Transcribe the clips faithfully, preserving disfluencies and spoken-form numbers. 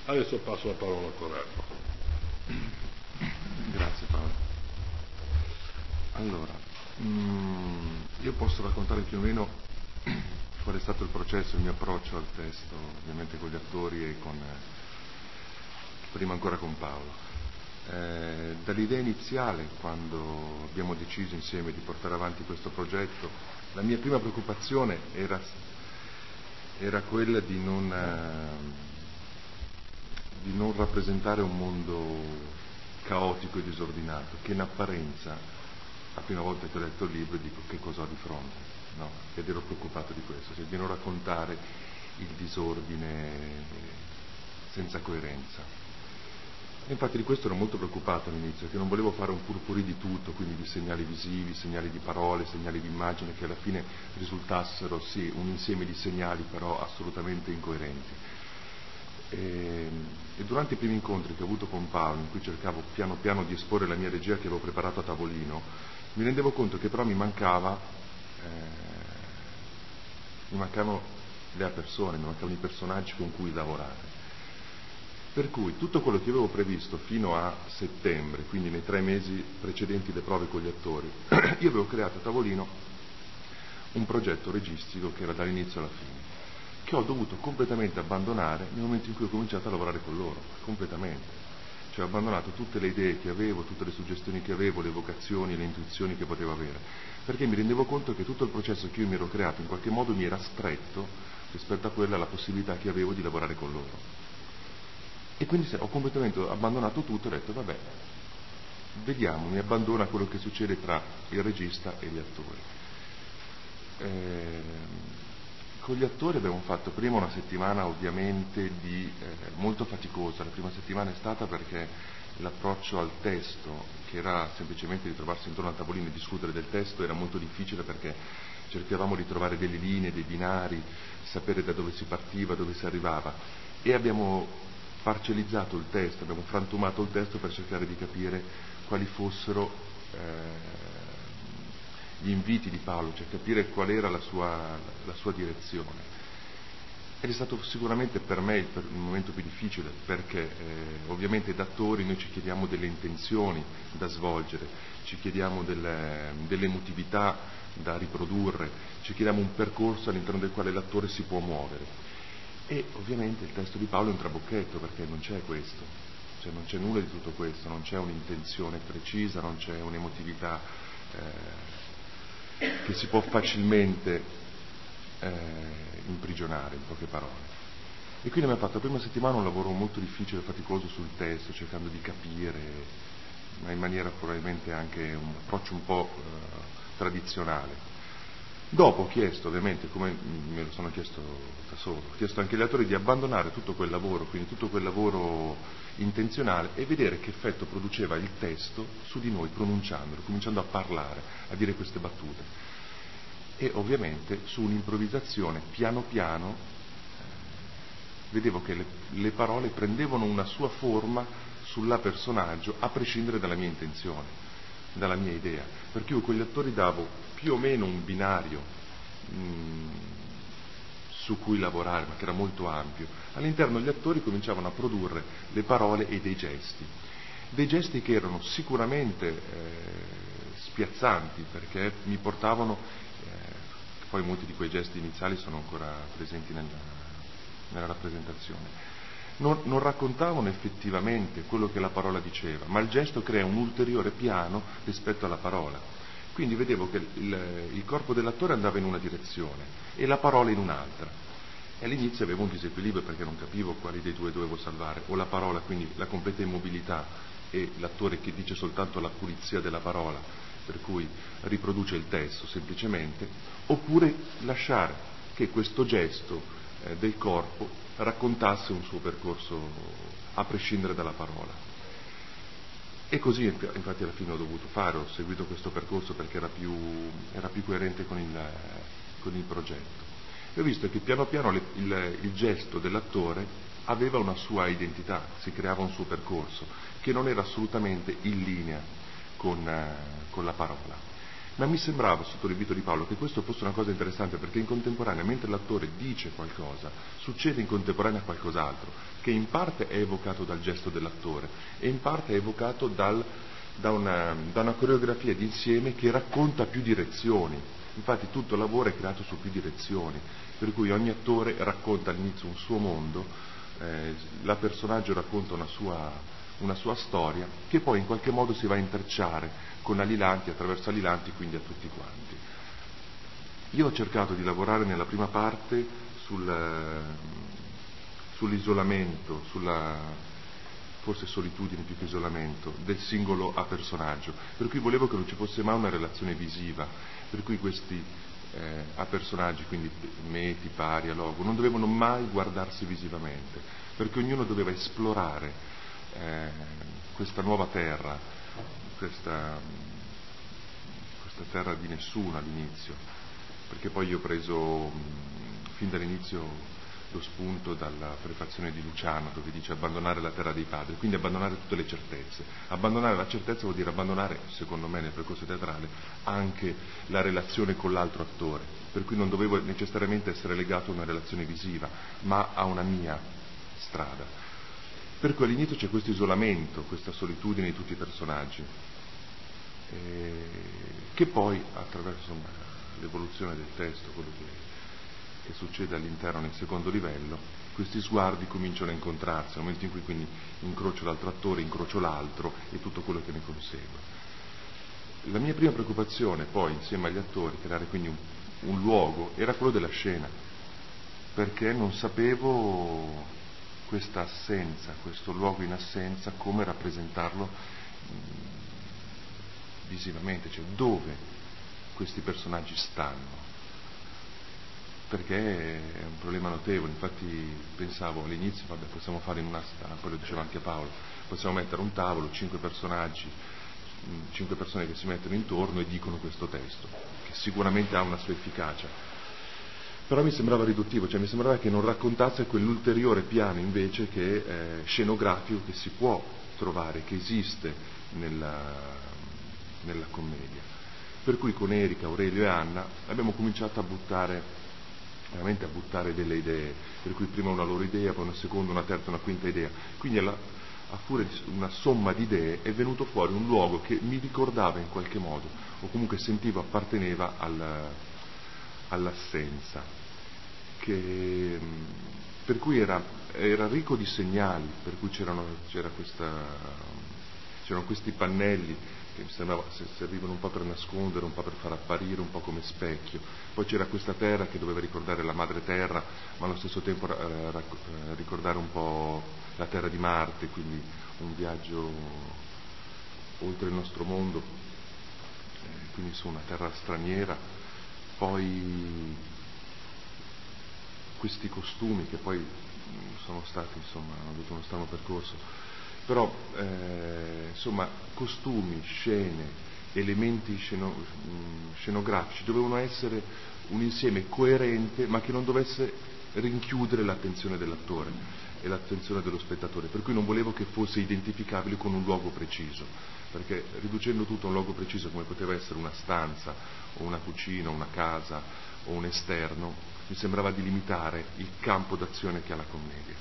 Adesso passo la parola a Corrado. Grazie Paolo. Allora, mm, io posso raccontare più o meno qual è stato il processo, il mio approccio al testo, ovviamente con gli attori e con, eh, prima ancora con Paolo. Eh, dall'idea iniziale, quando abbiamo deciso insieme di portare avanti questo progetto, la mia prima preoccupazione era, era quella di non, eh, di non rappresentare un mondo caotico e disordinato, che in apparenza, la prima volta che ho letto il libro, dico che cosa ho di fronte, no? Ed ero preoccupato di questo, cioè di non raccontare il disordine senza coerenza. Infatti di questo ero molto preoccupato all'inizio, che non volevo fare un purpurì di tutto, quindi di segnali visivi, segnali di parole, segnali di immagine, che alla fine risultassero sì un insieme di segnali però assolutamente incoerenti. E, e durante i primi incontri che ho avuto con Paolo, in cui cercavo piano piano di esporre la mia regia che avevo preparato a tavolino, mi rendevo conto che però mi mancava eh, mi mancavano le persone, mi mancavano i personaggi con cui lavorare. Per cui tutto quello che avevo previsto fino a settembre, quindi nei tre mesi precedenti le prove con gli attori, io avevo creato a tavolino un progetto registico che era dall'inizio alla fine, che ho dovuto completamente abbandonare nel momento in cui ho cominciato a lavorare con loro, completamente. Cioè ho abbandonato tutte le idee che avevo, tutte le suggestioni che avevo, le vocazioni, le intuizioni che potevo avere, perché mi rendevo conto che tutto il processo che io mi ero creato in qualche modo mi era stretto rispetto a quella la possibilità che avevo di lavorare con loro. E quindi ho completamente abbandonato tutto e ho detto vabbè, vediamo, mi abbandono a quello che succede tra il regista e gli attori. Eh, con gli attori abbiamo fatto prima una settimana ovviamente di, eh, molto faticosa. La prima settimana è stata perché l'approccio al testo, che era semplicemente di trovarsi intorno al tavolino e discutere del testo, era molto difficile perché cercavamo di trovare delle linee, dei binari, sapere da dove si partiva, dove si arrivava, e abbiamo parcellizzato il testo, abbiamo frantumato il testo per cercare di capire quali fossero eh, gli inviti di Paolo, cioè capire qual era la sua, la sua direzione. Ed è stato sicuramente per me il, il momento più difficile, perché eh, ovviamente da attori noi ci chiediamo delle intenzioni da svolgere, ci chiediamo delle, delle emotività da riprodurre, ci chiediamo un percorso all'interno del quale l'attore si può muovere. E ovviamente il testo di Paolo è un trabocchetto, perché non c'è questo, cioè non c'è nulla di tutto questo, non c'è un'intenzione precisa, non c'è un'emotività eh, che si può facilmente eh, imprigionare, in poche parole. E quindi abbiamo fatto la prima settimana un lavoro molto difficile e faticoso sul testo, cercando di capire, ma in maniera probabilmente anche un approccio un po' eh, tradizionale. Dopo ho chiesto, ovviamente, come me lo sono chiesto da solo, ho chiesto anche agli attori di abbandonare tutto quel lavoro, quindi tutto quel lavoro intenzionale, e vedere che effetto produceva il testo su di noi pronunciandolo, cominciando a parlare, a dire queste battute. E ovviamente su un'improvvisazione, piano piano, eh, vedevo che le, le parole prendevano una sua forma sulla personaggio, a prescindere dalla mia intenzione, dalla mia idea. Perché io con gli attori davo più o meno un binario mh, su cui lavorare, ma che era molto ampio. All'interno gli attori cominciavano a produrre le parole e dei gesti, dei gesti che erano sicuramente eh, spiazzanti, perché mi portavano, eh, poi molti di quei gesti iniziali sono ancora presenti nella, nella rappresentazione, non, non raccontavano effettivamente quello che la parola diceva, ma il gesto crea un ulteriore piano rispetto alla parola. Quindi vedevo che il, il corpo dell'attore andava in una direzione e la parola in un'altra. E all'inizio avevo un disequilibrio perché non capivo quali dei due dovevo salvare, o la parola, quindi la completa immobilità, e l'attore che dice soltanto la pulizia della parola, per cui riproduce il testo semplicemente, oppure lasciare che questo gesto eh, del corpo raccontasse un suo percorso a prescindere dalla parola. E così infatti alla fine ho dovuto fare, ho seguito questo percorso perché era più, era più coerente con il, con il progetto. E ho visto che piano piano le, il, il gesto dell'attore aveva una sua identità, si creava un suo percorso, che non era assolutamente in linea con, con la parola. Ma mi sembrava, sotto l'invito di Paolo, che questo fosse una cosa interessante, perché in contemporanea, mentre l'attore dice qualcosa, succede in contemporanea qualcos'altro, che in parte è evocato dal gesto dell'attore e in parte è evocato dal, da, una, da una coreografia d'insieme che racconta più direzioni. Infatti tutto il lavoro è creato su più direzioni, per cui ogni attore racconta all'inizio un suo mondo, eh, la personaggio racconta una sua, una sua storia, che poi in qualche modo si va a intrecciare con Alilanti, attraverso Alilanti, quindi a tutti quanti. Io ho cercato di lavorare nella prima parte sul, sull'isolamento, sulla forse solitudine più che isolamento, del singolo a personaggio, per cui volevo che non ci fosse mai una relazione visiva, per cui questi eh, a personaggi, quindi me, Tiparia, Logo, non dovevano mai guardarsi visivamente, perché ognuno doveva esplorare eh, questa nuova terra, questa, questa terra di nessuno all'inizio, perché poi io ho preso mh, fin dall'inizio lo spunto dalla prefazione di Luciano, dove dice abbandonare la terra dei padri, quindi abbandonare tutte le certezze. Abbandonare la certezza vuol dire abbandonare, secondo me nel percorso teatrale, anche la relazione con l'altro attore, per cui non dovevo necessariamente essere legato a una relazione visiva, ma a una mia strada. Per cui all'inizio c'è questo isolamento, questa solitudine di tutti i personaggi, eh, che poi attraverso insomma, l'evoluzione del testo, quello che che succede all'interno nel secondo livello, questi sguardi cominciano a incontrarsi, nel momento in cui quindi incrocio l'altro attore, incrocio l'altro e tutto quello che ne consegue. La mia prima preoccupazione poi, insieme agli attori, creare quindi un, un luogo, era quello della scena, perché non sapevo questa assenza, questo luogo in assenza, come rappresentarlo mh, visivamente, cioè dove questi personaggi stanno. Perché è un problema notevole, infatti pensavo all'inizio, vabbè, possiamo fare in una stanza, poi lo diceva anche Paolo, possiamo mettere un tavolo, cinque personaggi, cinque persone che si mettono intorno e dicono questo testo, che sicuramente ha una sua efficacia, però mi sembrava riduttivo, cioè mi sembrava che non raccontasse quell'ulteriore piano invece che eh, scenografico che si può trovare, che esiste nella, nella commedia. Per cui con Erika, Aurelio e Anna abbiamo cominciato a buttare veramente a buttare delle idee, per cui prima una loro idea, poi una seconda, una terza, una quinta idea, quindi alla, a furia di una somma di idee è venuto fuori un luogo che mi ricordava in qualche modo, o comunque sentivo apparteneva al, all'assenza, che, per cui era, era ricco di segnali, per cui c'erano, c'era questa, c'erano questi pannelli che mi sembrava servivano un po' per nascondere, un po' per far apparire, un po' come specchio. Poi c'era questa terra che doveva ricordare la madre terra, ma allo stesso tempo eh, ricordare un po' la terra di Marte, quindi un viaggio oltre il nostro mondo, eh, quindi su una terra straniera. Poi questi costumi che poi sono stati, insomma, hanno avuto uno strano percorso. Però eh, insomma costumi, scene, elementi sceno, scenografici dovevano essere un insieme coerente ma che non dovesse rinchiudere l'attenzione dell'attore e l'attenzione dello spettatore, per cui non volevo che fosse identificabile con un luogo preciso, perché riducendo tutto a un luogo preciso come poteva essere una stanza o una cucina, una casa o un esterno, mi sembrava di limitare il campo d'azione che ha la commedia.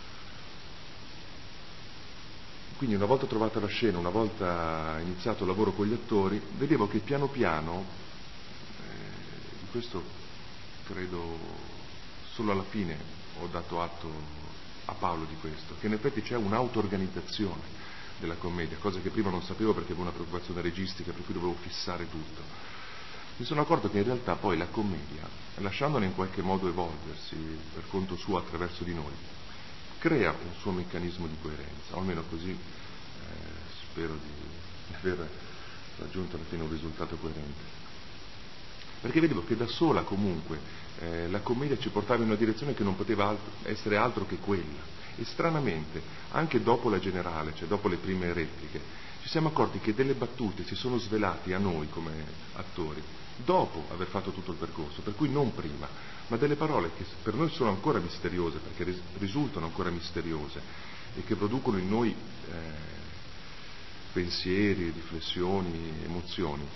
Quindi una volta trovata la scena, una volta iniziato il lavoro con gli attori, vedevo che piano piano, eh, di questo credo solo alla fine ho dato atto a Paolo di questo, che in effetti c'è un'auto-organizzazione della commedia, cosa che prima non sapevo perché avevo una preoccupazione registica, per cui dovevo fissare tutto. Mi sono accorto che in realtà poi la commedia, lasciandola in qualche modo evolversi per conto suo attraverso di noi, crea un suo meccanismo di coerenza, o almeno così eh, spero di aver raggiunto alla fine un risultato coerente. Perché vedevo che da sola comunque eh, la commedia ci portava in una direzione che non poteva altro, essere altro che quella. E stranamente, anche dopo la generale, cioè dopo le prime repliche, ci siamo accorti che delle battute si sono svelate a noi come attori dopo aver fatto tutto il percorso, per cui non prima, ma delle parole che per noi sono ancora misteriose, perché risultano ancora misteriose e che producono in noi eh, pensieri, riflessioni, emozioni,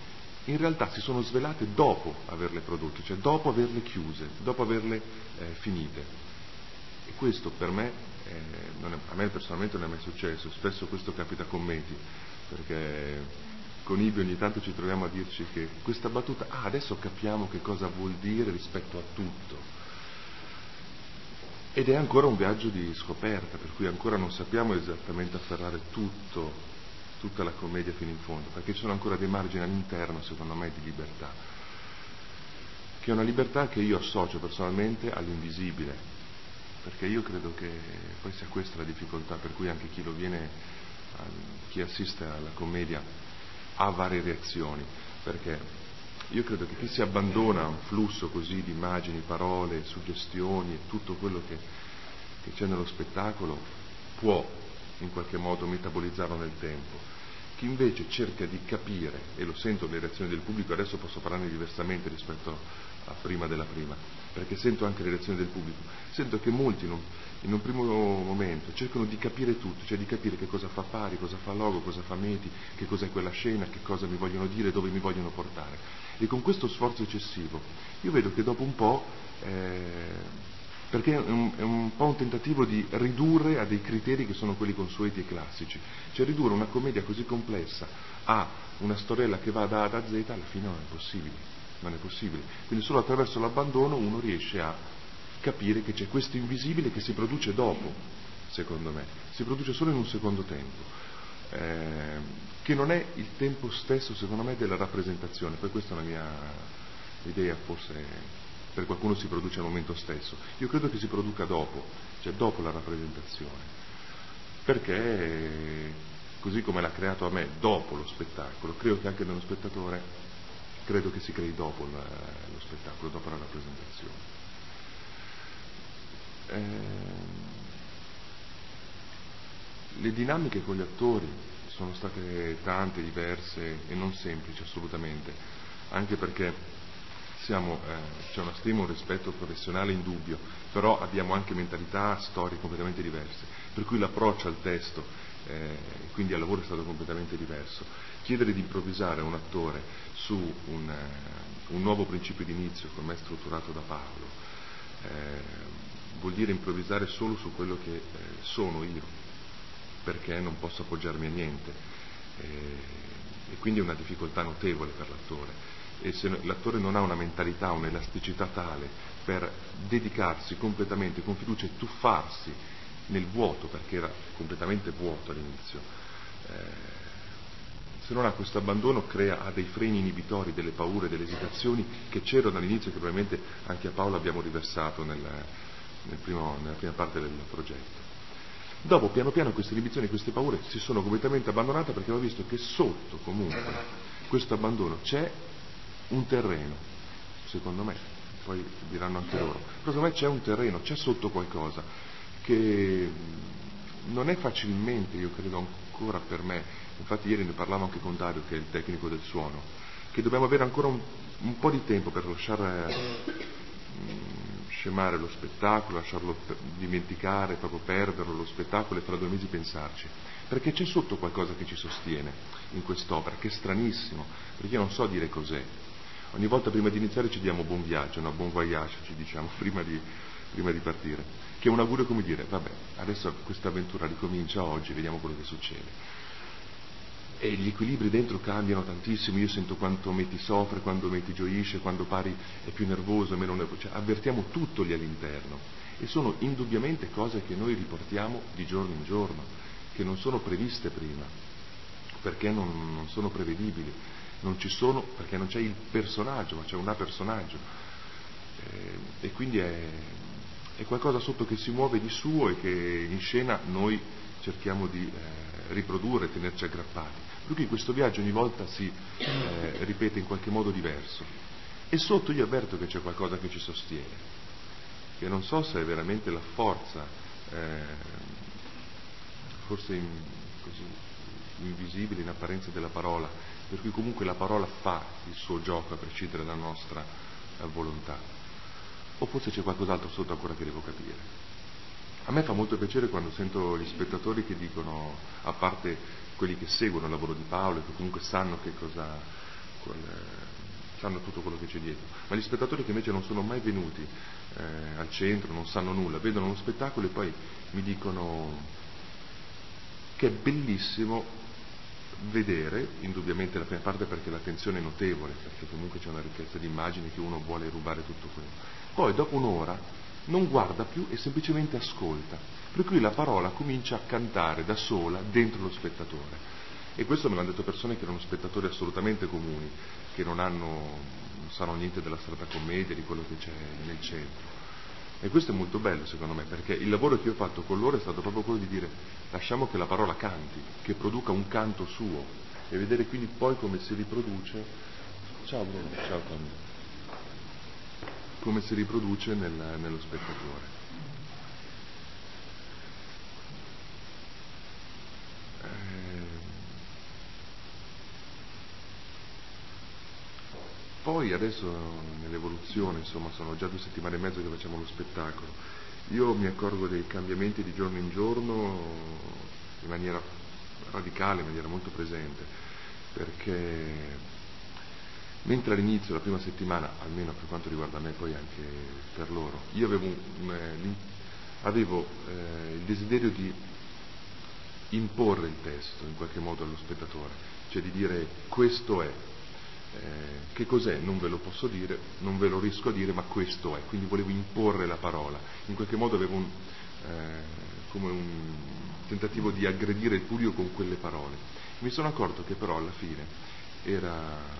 in realtà si sono svelate dopo averle prodotte, cioè dopo averle chiuse, dopo averle eh, finite. E questo per me, eh, non è, a me personalmente non è mai successo, spesso questo capita a commenti, perché con Ibi ogni tanto ci troviamo a dirci che questa battuta, ah adesso capiamo che cosa vuol dire rispetto a tutto. Ed è ancora un viaggio di scoperta, per cui ancora non sappiamo esattamente afferrare tutto, tutta la commedia fino in fondo, perché ci sono ancora dei margini all'interno, secondo me, di libertà, che è una libertà che io associo personalmente all'invisibile, perché io credo che poi sia questa la difficoltà, per cui anche chi lo viene, chi assiste alla commedia ha varie reazioni, perché io credo che chi si abbandona a un flusso così di immagini, parole, suggestioni e tutto quello che, che c'è nello spettacolo può in qualche modo metabolizzarlo nel tempo. Chi invece cerca di capire, e lo sento nelle reazioni del pubblico, adesso posso parlarne diversamente rispetto a prima della prima, perché sento anche le reazioni del pubblico, sento che molti in un, in un primo momento cercano di capire tutto, cioè di capire che cosa fa Pari, cosa fa Logo, cosa fa Meti, che cos'è quella scena, che cosa mi vogliono dire, dove mi vogliono portare. E con questo sforzo eccessivo io vedo che dopo un po', eh, perché è un, è un po' un tentativo di ridurre a dei criteri che sono quelli consueti e classici, cioè ridurre una commedia così complessa a una storiella che va da A da Z, alla fine non è possibile. Non è possibile. Quindi solo attraverso l'abbandono uno riesce a capire che c'è questo invisibile che si produce dopo, secondo me, si produce solo in un secondo tempo, eh, che non è il tempo stesso, secondo me, della rappresentazione. Poi questa è una mia idea, forse per qualcuno si produce al momento stesso. Io credo che si produca dopo, cioè dopo la rappresentazione, perché così come l'ha creato a me dopo lo spettacolo, credo che anche nello spettatore credo che si crei dopo la, lo spettacolo, dopo la rappresentazione. Eh, le dinamiche con gli attori sono state tante, diverse e non semplici assolutamente, anche perché siamo, eh, c'è una stima, un rispetto professionale indubbio, però abbiamo anche mentalità, storie completamente diverse, per cui l'approccio al testo, eh, quindi al lavoro è stato completamente diverso. Chiedere di improvvisare a un attore su un, uh, un nuovo principio d'inizio come è strutturato da Paolo eh, vuol dire improvvisare solo su quello che eh, sono io, perché non posso appoggiarmi a niente, eh, e quindi è una difficoltà notevole per l'attore, e se l'attore non ha una mentalità, un'elasticità tale per dedicarsi completamente con fiducia e tuffarsi nel vuoto, perché era completamente vuoto all'inizio, eh, se non ha questo abbandono crea ha dei freni inibitori, delle paure, delle esitazioni che c'erano all'inizio e che probabilmente anche a Paolo abbiamo riversato nel, nel primo, nella prima parte del progetto. Dopo piano piano queste inibizioni, queste paure si sono completamente abbandonate, perché ho visto che sotto comunque questo abbandono c'è un terreno, secondo me, poi diranno anche loro, però secondo me c'è un terreno, c'è sotto qualcosa che non è facilmente, io credo ancora per me, infatti ieri ne parlavo anche con Dario che è il tecnico del suono, che dobbiamo avere ancora un, un po' di tempo per lasciare mh, scemare lo spettacolo, lasciarlo per, dimenticare, proprio perderlo lo spettacolo e fra due mesi pensarci, perché c'è sotto qualcosa che ci sostiene in quest'opera, che è stranissimo, perché io non so dire cos'è. Ogni volta prima di iniziare ci diamo buon viaggio, no? Buon voyage ci diciamo prima di, prima di partire, che è un augurio come dire vabbè, adesso questa avventura ricomincia oggi, vediamo quello che succede. E gli equilibri dentro cambiano tantissimo, io sento quanto Meti soffre, quando Meti gioisce, quando Pari è più nervoso e meno nervoso, cioè avvertiamo tutto lì all'interno, e sono indubbiamente cose che noi riportiamo di giorno in giorno, che non sono previste prima, perché non, non sono prevedibili, non ci sono, perché non c'è il personaggio, ma c'è un personaggio, eh, e quindi è, è qualcosa sotto che si muove di suo e che in scena noi cerchiamo di eh, riprodurre, tenerci aggrappati. Per cui questo viaggio ogni volta si eh, ripete in qualche modo diverso. E sotto io avverto che c'è qualcosa che ci sostiene, che non so se è veramente la forza, eh, forse in, così, invisibile in apparenza della parola, per cui comunque la parola fa il suo gioco a prescindere dalla nostra eh, volontà. O forse c'è qualcos'altro sotto ancora che devo capire. A me fa molto piacere quando sento gli spettatori che dicono, a parte quelli che seguono il lavoro di Paolo e che comunque sanno che cosa, con, eh, sanno tutto quello che c'è dietro, ma gli spettatori che invece non sono mai venuti eh, al centro, non sanno nulla, vedono uno spettacolo e poi mi dicono che è bellissimo vedere, indubbiamente la prima parte perché l'attenzione è notevole, perché comunque c'è una ricchezza di immagini che uno vuole rubare tutto quello, poi dopo un'ora non guarda più e semplicemente ascolta, per cui la parola comincia a cantare da sola dentro lo spettatore. E questo me l'hanno detto persone che erano spettatori assolutamente comuni, che non hanno, non sanno niente della strada commedia, di quello che c'è nel centro. E questo è molto bello secondo me, perché il lavoro che io ho fatto con loro è stato proprio quello di dire lasciamo che la parola canti, che produca un canto suo, e vedere quindi poi come si riproduce. Ciao Bruno, ciao Tommy. Come si riproduce nel, nello spettatore. Poi adesso nell'evoluzione, insomma, sono già due settimane e mezzo che facciamo lo spettacolo, io mi accorgo dei cambiamenti di giorno in giorno in maniera radicale, in maniera molto presente, perché mentre all'inizio, la prima settimana, almeno per quanto riguarda me, poi anche per loro, io avevo, un, eh, avevo eh, il desiderio di imporre il testo in qualche modo allo spettatore, cioè di dire questo è. Eh, che cos'è? Non ve lo posso dire, non ve lo riesco a dire, ma questo è. Quindi volevo imporre la parola. In qualche modo avevo un, eh, come un tentativo di aggredire il pubblico con quelle parole. Mi sono accorto che però alla fine era,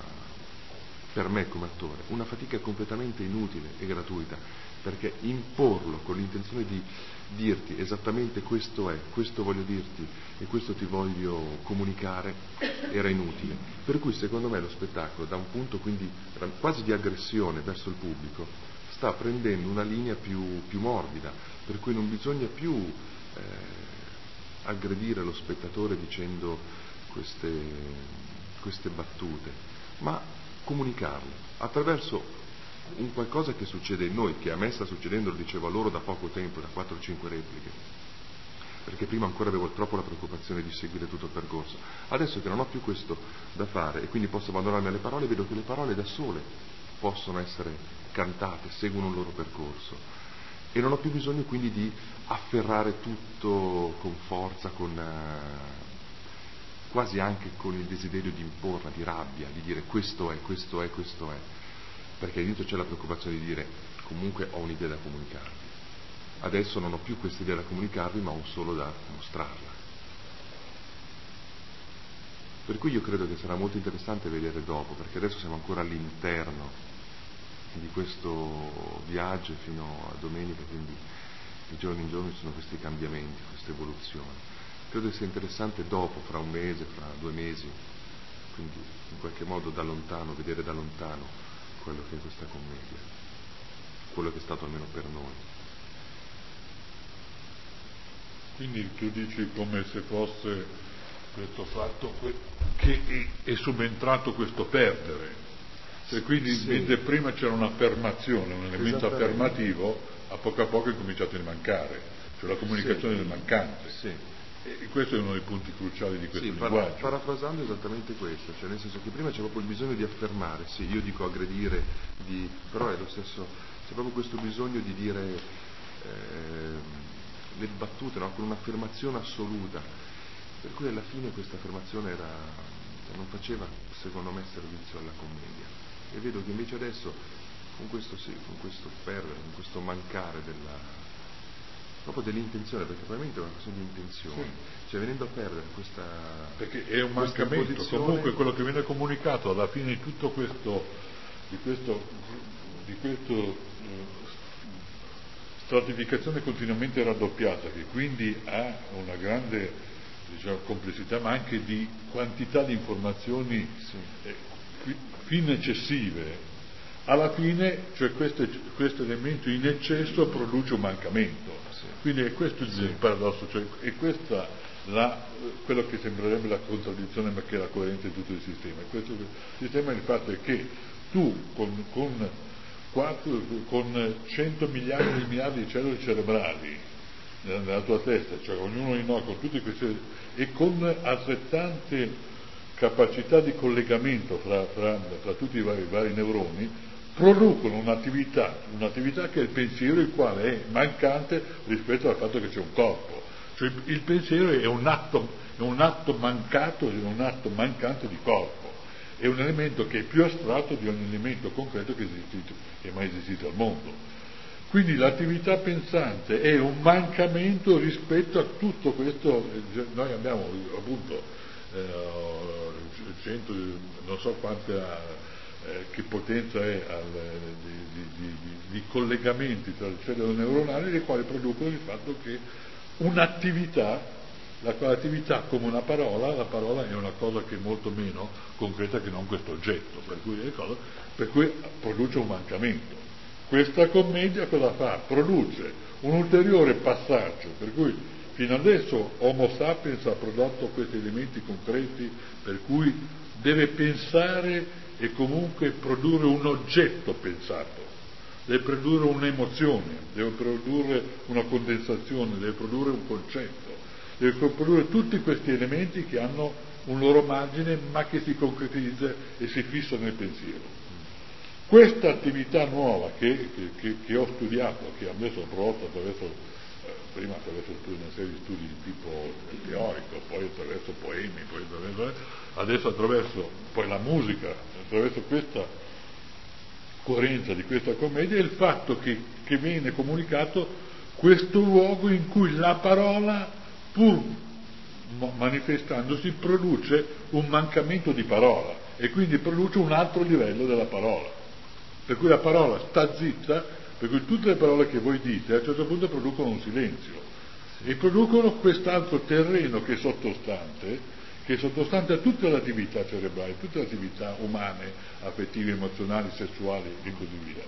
per me come attore, una fatica completamente inutile e gratuita, perché imporlo con l'intenzione di dirti esattamente questo è, questo voglio dirti e questo ti voglio comunicare era inutile. Per cui secondo me lo spettacolo, da un punto quindi quasi di aggressione verso il pubblico, sta prendendo una linea più, più morbida, per cui non bisogna più eh, aggredire lo spettatore dicendo queste, queste battute, ma comunicarle attraverso un qualcosa che succede in noi, che a me sta succedendo, lo dicevo a loro da poco tempo, da quattro o cinque repliche, perché prima ancora avevo troppo la preoccupazione di seguire tutto il percorso. Adesso che non ho più questo da fare e quindi posso abbandonarmi alle parole, vedo che le parole da sole possono essere cantate, seguono un loro percorso e non ho più bisogno quindi di afferrare tutto con forza, con uh, quasi anche con il desiderio di imporla, di rabbia, di dire questo è, questo è, questo è, perché all'inizio c'è la preoccupazione di dire comunque ho un'idea da comunicarvi. Adesso non ho più questa idea da comunicarvi, ma ho solo da mostrarla. Per cui io credo che sarà molto interessante vedere dopo, perché adesso siamo ancora all'interno di questo viaggio fino a domenica, quindi di giorno in giorno ci sono questi cambiamenti, queste evoluzioni. Credo sia interessante dopo, fra un mese, fra due mesi, quindi in qualche modo da lontano, vedere da lontano quello che è questa commedia, quello che è stato almeno per noi. Quindi tu dici come se fosse questo fatto che è subentrato questo perdere, cioè quindi sì. Mentre prima c'era un'affermazione, un elemento affermativo, a poco a poco è cominciato a mancare, cioè la comunicazione sì. del mancante. Sì. E questo è uno dei punti cruciali di questo sì, linguaggio. Para, parafrasando esattamente questo, cioè nel senso che prima c'è proprio il bisogno di affermare, sì, io dico aggredire, di, però è lo stesso, c'è proprio questo bisogno di dire eh, le battute, no? Con un'affermazione assoluta, per cui alla fine questa affermazione era, cioè non faceva secondo me servizio alla commedia, e vedo che invece adesso con questo sì, con questo perdere, con questo mancare della proprio dell'intenzione, perché probabilmente è una questione di intenzione, sì. Cioè venendo a perdere questa perché è un mancamento, posizione... comunque quello che viene comunicato alla fine di tutto questo di questo di questo eh, stratificazione continuamente raddoppiata, che quindi ha una grande, diciamo, complessità, ma anche di quantità di informazioni sì. eh, fin eccessive. Alla fine, cioè questo, questo elemento in eccesso produce un mancamento. Sì. Quindi è questo il sì. paradosso, cioè è questa la, quello che sembrerebbe la contraddizione, ma che è la coerenza di tutto il sistema. E questo il sistema, il fatto è che tu con, con, quattro, con cento miliardi di miliardi di cellule cerebrali nella, nella tua testa, cioè ognuno di noi con tutte queste, e con altrettante capacità di collegamento fra, fra, fra tutti i vari, i vari neuroni, producono un'attività, un'attività che è il pensiero, il quale è mancante rispetto al fatto che c'è un corpo. Cioè il pensiero è un atto, è un atto mancato, è un atto mancante di corpo, è un elemento che è più astratto di ogni elemento concreto che, esistito, che è mai esistito al mondo. Quindi l'attività pensante è un mancamento rispetto a tutto questo. Noi abbiamo appunto eh, cento, non so quanta, eh, che potenza è al, di, di, di, di collegamenti tra le cellule neuronali, le quali producono il fatto che un'attività, la quale attività come una parola, la parola è una cosa che è molto meno concreta che non questo oggetto, per cui, è cosa, per cui produce un mancamento. Questa commedia cosa fa? Produce un ulteriore passaggio, per cui fino adesso Homo sapiens ha prodotto questi elementi concreti per cui deve pensare e comunque produrre un oggetto pensato, deve produrre un'emozione, deve produrre una condensazione, deve produrre un concetto, deve produrre tutti questi elementi che hanno un loro margine ma che si concretizza e si fissa nel pensiero. Questa attività nuova che, che, che ho studiato, che adesso ho prodotto attraverso, eh, prima attraverso una serie di studi di tipo teorico, poi attraverso poemi, poi attraverso, adesso attraverso poi la musica, attraverso questa coerenza di questa commedia, è il fatto che, che viene comunicato questo luogo in cui la parola, pur manifestandosi, produce un mancamento di parola e quindi produce un altro livello della parola. Per cui la parola sta zitta, per cui tutte le parole che voi dite a un certo punto producono un silenzio e producono quest'altro terreno che è sottostante, che è sottostante a tutte le attività cerebrali, tutte le attività umane, affettive, emozionali, sessuali e così via.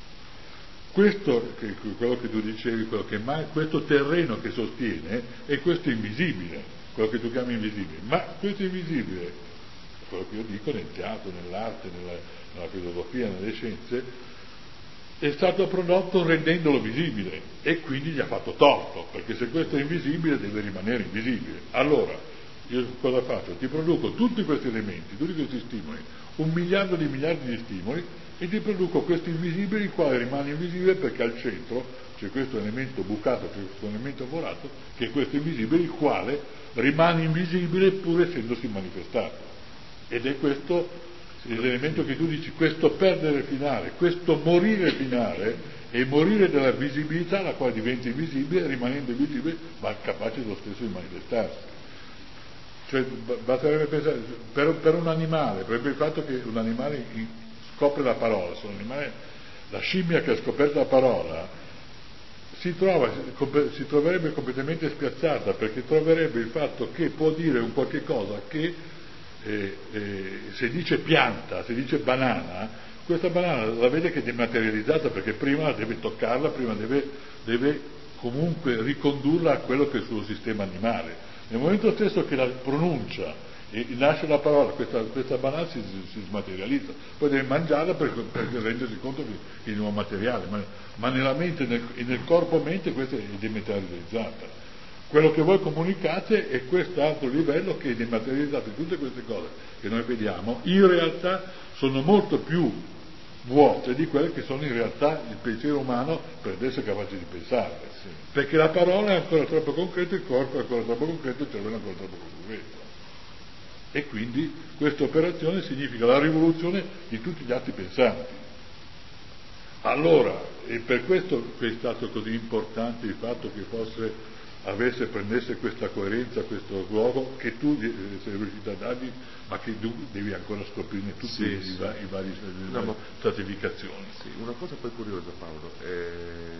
Questo, che, quello che tu dicevi, quello che mai, questo terreno che sostiene è questo invisibile, quello che tu chiami invisibile, ma questo invisibile, quello che io dico nel teatro, nell'arte, nella, nella filosofia, nelle scienze, è stato prodotto rendendolo visibile e quindi gli ha fatto torto, perché se questo è invisibile deve rimanere invisibile. Allora, io cosa faccio? Ti produco tutti questi elementi, tutti questi stimoli, un miliardo di miliardi di stimoli, e ti produco questo invisibile, il quale rimane invisibile perché al centro c'è questo elemento bucato, c'è questo elemento vorato, che è questo invisibile, il quale rimane invisibile pur essendosi manifestato. Ed è questo l'elemento che tu dici, questo perdere finale, questo morire finale, e morire della visibilità, la quale diventa invisibile, rimanendo invisibile, ma capace lo stesso di manifestarsi. Cioè, basterebbe pensare, per, per un animale, per il fatto che un animale scopre la parola, se un animale, la scimmia che ha scoperto la parola, si, trova, si troverebbe completamente spiazzata, perché troverebbe il fatto che può dire un qualche cosa che eh, eh, se dice pianta, se dice banana, questa banana la vede che è dematerializzata, perché prima deve toccarla, prima deve, deve comunque ricondurla a quello che è il suo sistema animale. Nel momento stesso che la pronuncia e nasce la parola, questa, questa banana si, si smaterializza, poi deve mangiarla per, per rendersi conto che è di nuovo materiale, ma, ma nella mente nel, e nel corpo mente questa è dematerializzata. Quello che voi comunicate è quest'altro livello che è dematerializzato, tutte queste cose che noi vediamo in realtà sono molto più vuote di quelle che sono in realtà il pensiero umano per essere capace di pensarle, sì. Perché la parola è ancora troppo concreta, il corpo è ancora troppo concreto, il cervello è ancora troppo concreto. E quindi questa operazione significa la rivoluzione di tutti gli atti pensanti. Allora, e per questo è stato così importante il fatto che fosse, avesse, prendesse questa coerenza, questo luogo che tu sei riuscito a dargli, ma che tu devi ancora scoprire tutti sì, i, sì. i vari no, ma, stratificazioni. Sì, una cosa poi curiosa, Paolo, è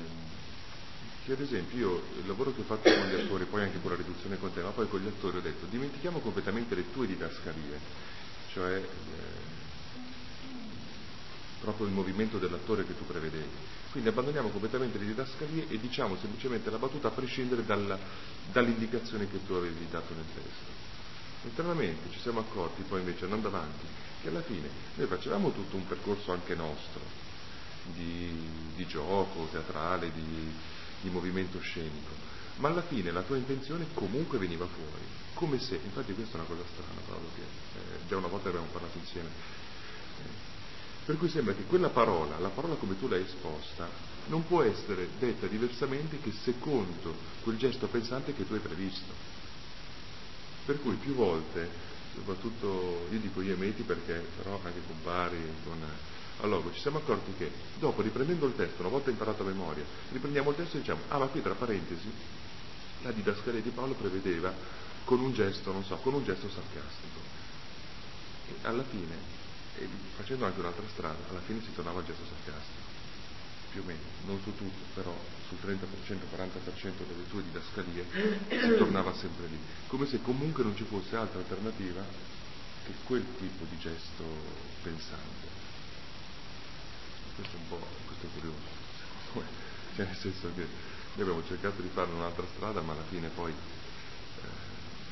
che ad esempio io il lavoro che ho fatto con gli attori, poi anche con la riduzione con te, ma poi con gli attori ho detto dimentichiamo completamente le tue didascalie, cioè eh, proprio il movimento dell'attore che tu prevedevi. Quindi abbandoniamo completamente le didascalie e diciamo semplicemente la battuta a prescindere dalla, dall'indicazione che tu avevi dato nel testo. Internamente ci siamo accorti poi invece andando avanti che alla fine noi facevamo tutto un percorso anche nostro di, di gioco teatrale, di, di movimento scenico, ma alla fine la tua intenzione comunque veniva fuori, come se, infatti questa è una cosa strana, Paolo, che eh, già una volta abbiamo parlato insieme, eh, per cui sembra che quella parola, la parola come tu l'hai esposta, non può essere detta diversamente che secondo quel gesto pensante che tu hai previsto. Per cui più volte, soprattutto io dico io e Meti perché però anche con Pari, con allora ci siamo accorti che dopo, riprendendo il testo, una volta imparato a memoria, riprendiamo il testo e diciamo ah ma qui tra parentesi la didascalia di Paolo prevedeva con un gesto, non so, con un gesto sarcastico, e alla fine, e facendo anche un'altra strada, alla fine si tornava al gesto sarcastico, più o meno, non su tutto, però sul trenta per cento, quaranta per cento delle tue didascalie si tornava sempre lì, come se comunque non ci fosse altra alternativa che quel tipo di gesto pensante. Questo è un po', questo è curioso, cioè nel senso che noi abbiamo cercato di fare un'altra strada, ma alla fine poi eh,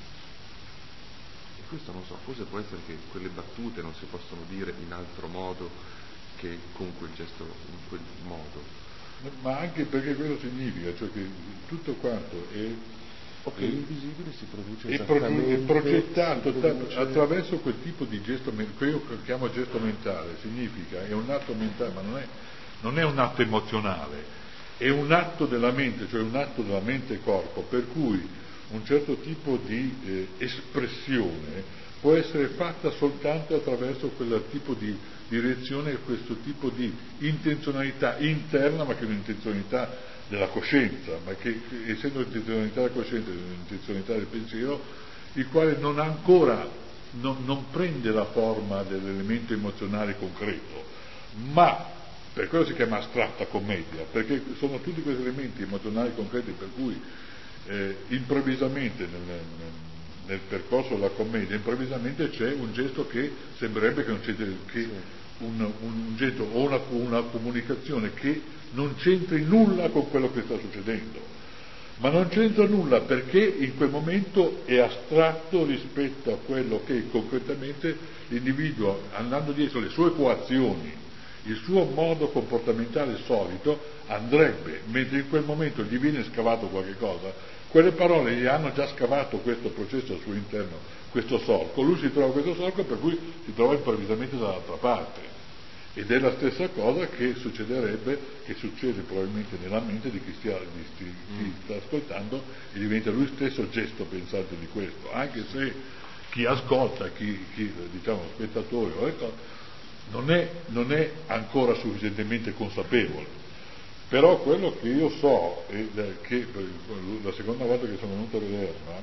e questo non so, forse può essere che quelle battute non si possono dire in altro modo che con quel gesto, in quel modo. Ma anche perché quello significa, cioè che tutto quanto è ok, è, l'invisibile si produce è, produ- è progettato si produce... attraverso quel tipo di gesto che io chiamo gesto mentale, significa è un atto mentale, ma non è, non è un atto emozionale, è un atto della mente, cioè un atto della mente e corpo, per cui un certo tipo di eh, espressione può essere fatta soltanto attraverso quel tipo di direzione e questo tipo di intenzionalità interna, ma che è un'intenzionalità della coscienza, ma che essendo l'intenzionalità della coscienza e l'intenzionalità del pensiero, il quale non ha ancora, non, non prende la forma dell'elemento emozionale concreto, ma per quello si chiama astratta commedia, perché sono tutti questi elementi emozionali concreti per cui eh, improvvisamente nel, nel, nel percorso della commedia improvvisamente c'è un gesto che sembrerebbe che non c'entri, che sì. un, un gesto o una, una comunicazione che non c'entri nulla con quello che sta succedendo, ma non c'entra nulla perché in quel momento è astratto rispetto a quello che concretamente l'individuo, andando dietro le sue coazioni, il suo modo comportamentale solito andrebbe, mentre in quel momento gli viene scavato qualche cosa, quelle parole gli hanno già scavato questo processo al suo interno, questo solco, lui si trova questo solco per cui si trova improvvisamente dall'altra parte. Ed è la stessa cosa che succederebbe, che succede probabilmente nella mente di chi, stia, di sti, chi sta ascoltando e diventa lui stesso gesto pensante di questo, anche se chi ascolta, chi, chi diciamo spettatore o ecco, non è, non è ancora sufficientemente consapevole. Però quello che io so, è che la seconda volta che sono venuto a vederla,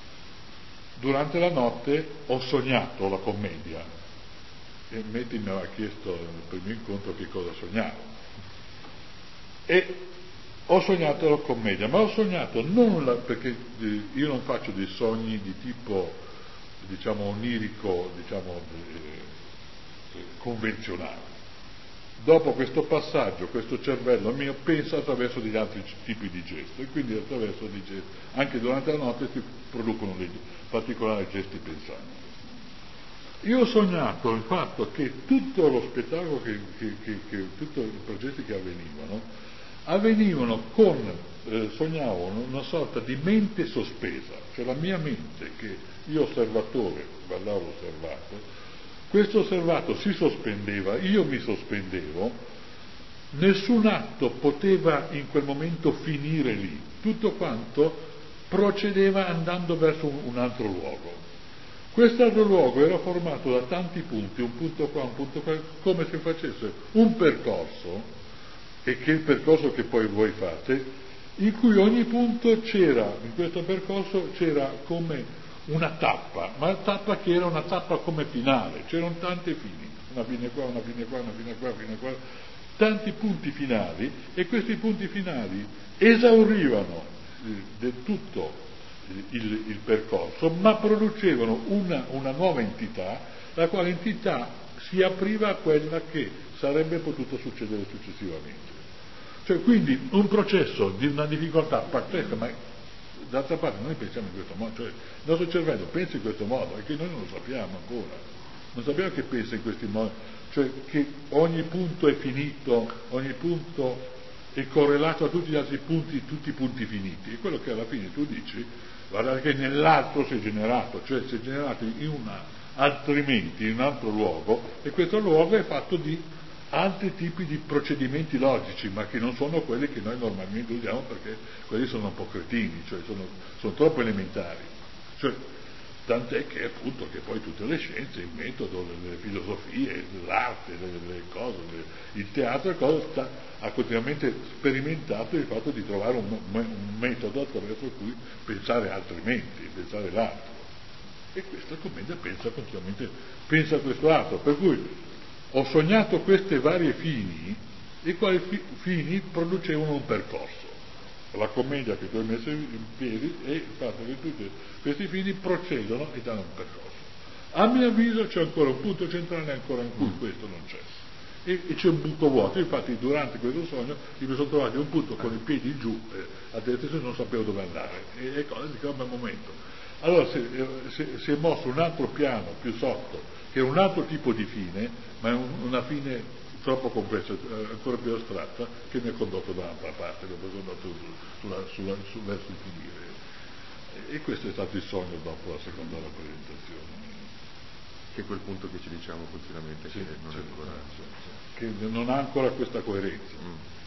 durante la notte ho sognato la commedia. E Meti mi aveva chiesto nel primo incontro che cosa sognavo e ho sognato la commedia, ma ho sognato non la, perché io non faccio dei sogni di tipo diciamo onirico, diciamo eh, convenzionale. Dopo questo passaggio questo cervello mio pensa attraverso degli altri tipi di gesto e quindi attraverso dei gesti, anche durante la notte si producono dei particolari gesti pensanti. Io ho sognato il fatto che tutto lo spettacolo, che, che, che, che tutti i progetti che avvenivano, avvenivano con, eh, sognavo una sorta di mente sospesa, cioè la mia mente che io osservatore guardavo l'osservato, questo osservato si sospendeva, io mi sospendevo, nessun atto poteva in quel momento finire lì, tutto quanto procedeva andando verso un, un altro luogo. Quest'altro luogo era formato da tanti punti, un punto qua, un punto qua, come se facesse un percorso, e che è il percorso che poi voi fate, in cui ogni punto c'era, in questo percorso c'era come una tappa, ma una tappa che era una tappa come finale, c'erano tante fini, una fine qua, una fine qua, una fine qua, una fine qua, tanti punti finali, e questi punti finali esaurivano del tutto Il, il percorso, ma producevano una, una nuova entità, la quale entità si apriva a quella che sarebbe potuto succedere successivamente. Cioè quindi un processo di una difficoltà pazzesca, ma d'altra parte noi pensiamo in questo modo, cioè il nostro cervello pensa in questo modo e che noi non lo sappiamo ancora, non sappiamo che pensa in questi modi, cioè che ogni punto è finito, ogni punto è correlato a tutti gli altri punti, tutti i punti finiti, è quello che alla fine tu dici, guarda che nell'altro si è generato, cioè si è generato in una, altrimenti in un altro luogo, e questo luogo è fatto di altri tipi di procedimenti logici, ma che non sono quelli che noi normalmente usiamo, perché quelli sono un po' cretini, cioè sono, sono troppo elementari. Cioè, tant'è che appunto che poi tutte le scienze, il metodo, le, le filosofie, l'arte, le, le cose, le, il teatro, cosa, sta, ha continuamente sperimentato il fatto di trovare un, un metodo attraverso cui pensare altrimenti, pensare l'altro. E questa commedia pensa continuamente, pensa a questo altro, per cui ho sognato queste varie fini, i quali fi, fini producevano un percorso. La commedia che tu hai messo in piedi è il fatto che tutti questi fini procedono e danno un percorso. A mio avviso c'è ancora un punto centrale ancora in cui mm. questo non c'è. E, e c'è un buco vuoto, infatti durante questo sogno io mi sono trovato un punto con i piedi giù, eh, a destra e non sapevo dove andare, e, e cose di quel momento. Allora si, si, si è mosso un altro piano più sotto, che è un altro tipo di fine, ma è un, una fine troppo complessa, ancora più astratta, che mi ha condotto da un'altra parte, mi ha condotto sulla, sulla, su, verso il finire. E questo è stato il sogno dopo la seconda rappresentazione. Che è quel punto che ci diciamo continuamente, sì, che non, sì, è ancora... sì, sì, che non ha ancora questa coerenza. Mm.